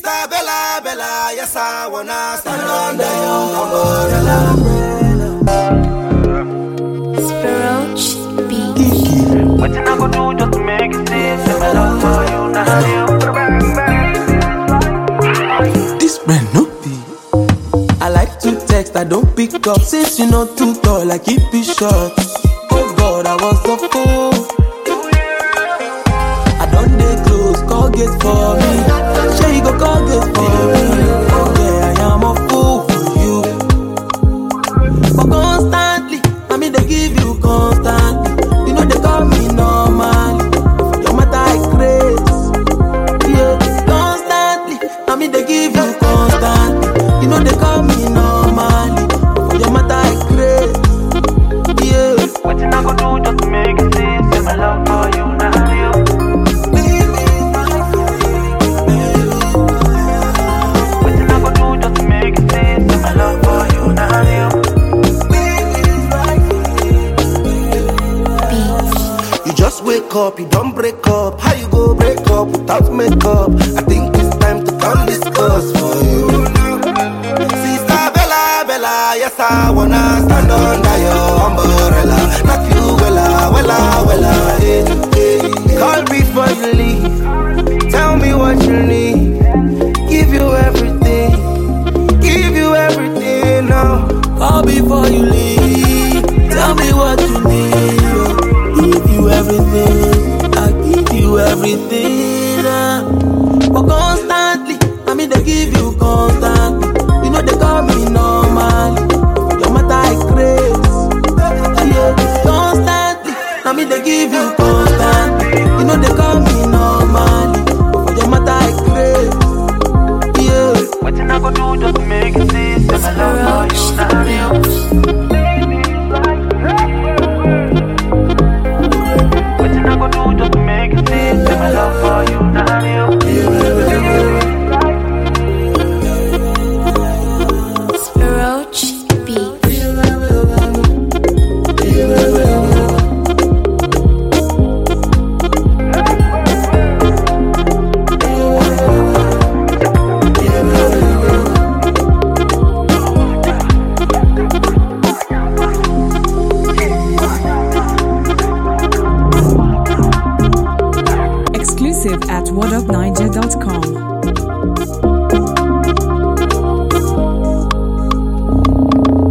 Sister Bella, Bella, yes I wanna stand under your umbrella. Roach Beat. What you not gonna do just to make it see? Say my love for you, now. This brand no be. I like to text, I don't pick up. Since you know too tall, I keep it short. Oh God, I was a fool. I don't dey close, call gate for me. Sure you go call gate for me. Oh yeah, I am a fool for you. But constantly, I mean they give you constantly. You know they call me normally. Your matter I craze. Yeah, constantly, I mean they give you constantly. You know they call me normally. Your matter I craze. Yeah. What you not gonna do just to make it see? Say my love for you, now. Wake up, you don't break up. How you go break up without makeup? I think it's time to come discuss for you. Sister Bella, Bella, yes I wanna stand under your umbrella. Knock you wella, hey, hey. Call before you leave. Tell me what you need. Give you everything now. Call before you leave. Tell me what you need. Give you everything, I give you everything. But constantly, I mean they give you constantly. You know they call me normally. Your matter I craze. Yeah, constantly, I mean they give you constantly. You know they call me normally. Your matter I craze. Yeah. What you not gonna do just to make it see? Say my love for you, now. Exclusive at WhatUp9.